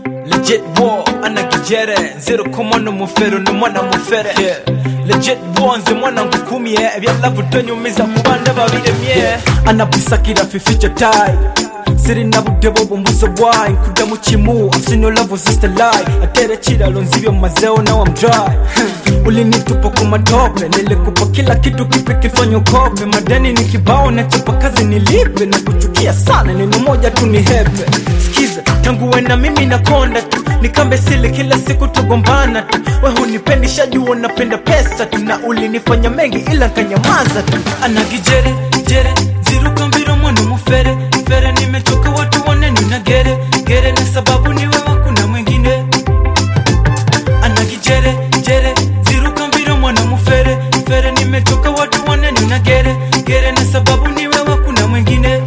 Legit war, anakijere Zero komono mufero ni mwana mufere yeah. Legit war, nze mwana ngukumye Ebyala vutonyomiza kubanda babire mye Anabisakira fificho tai Siri nabudebo bumbuzo wine Kuda muchimu, I've seen your love was just a lie Atere chida lonzivyo mazeo, now I'm dry Ulinitupo kumatope Nilikupa kila kitu kipi kifanyo kope Madeni ni kibao na chapa kazi nilipe Na kuchukia sana neno moja tu ni hepe Skiza, tangu wena mimi na konda tu Nikambe sili kila siku tugombana tu Wehu nipendi shaju napenda pesa tu Na ulinifanya mengi ila kanyamaza tu Anagijere, jere, ziruka mbiro mwana mufere Fere nimechoka watu wane nina gere Gere na sababu ni wewa kuna mwengine Anagijere, jere, ziruka mbiro mwana mufere Fere nimechoka watu wane nina gere Gere na sababu ni wewa kuna mwengine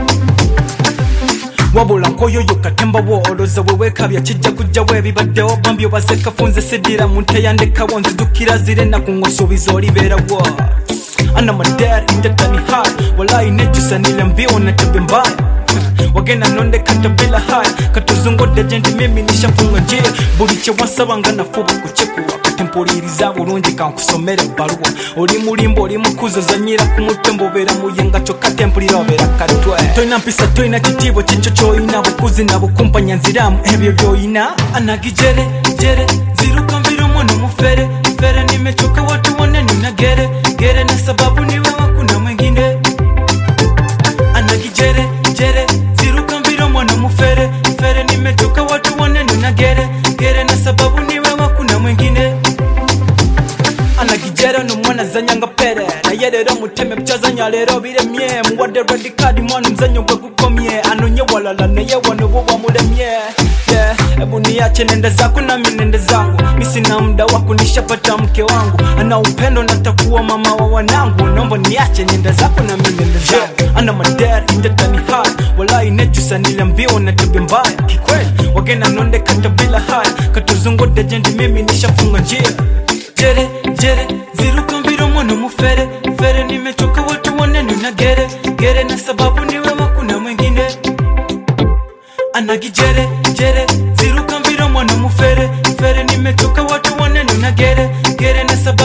Wabula nkoyo yokatemba wo oloza wewe kabya kijja kujja webibaddewo bambyo baseka funze sidira munte yandeka wonzidukira zire na kungosubiza olibera wo Ana madad indatani high Walai nejusa nilambio na tabi mbaya Wagena nonde kata bila high Katuzungo dejendi mimi nishafunga njia Buliche wasabanga na fuba kuchekuwa Katempuririza burungi kankusomere baruwa Oli mulimbo oli mukuzo zanyira kumutembo Bera muyenga choka tempurira bera katwe Toina mpisa toina chitibo chincho choina Bukuzi na bukumpanya nziramu ebyo byoina Anagijere, jere, ziruka mbiro mwana mufere Fere nimechoka watu wane nina gere Gere na sababu ni wewa kuna mwengine Anagijere, jere, ziruka mbiro mwana mufere Fere nimechoka watu wane nina gere Gere na sababu ni wewa kuna mwengine Anagijera no mwana zanyanga pere Na yerero muteme mchazanya lero bire mye Muwade radikadi mwanu mzanyo kwa kukomye Anonye walala na yewa nubuwa mule mye Yeah, ebu niache nende zako na minende zangu Misina mda waku nishapata mke wangu Ana upendo natakuwa mama wa wanangu Nomba niache nende zako na minende zangu Ana madad indatani high Walai nejusa nilambio na tabi mbaya Kikweli, wagena nonde kata bila high Katuzungo dejendi mimi nishafunga njia Jere, jere, ziruka mbiro mwana mufere Fere nimechoka watu wane nina gere Gere na sababu ni wewa kuna mwengine Anagijere, jere, ziruka mbiro mwana mufere Fere nimechoka watu wane nina gere Gere na sababu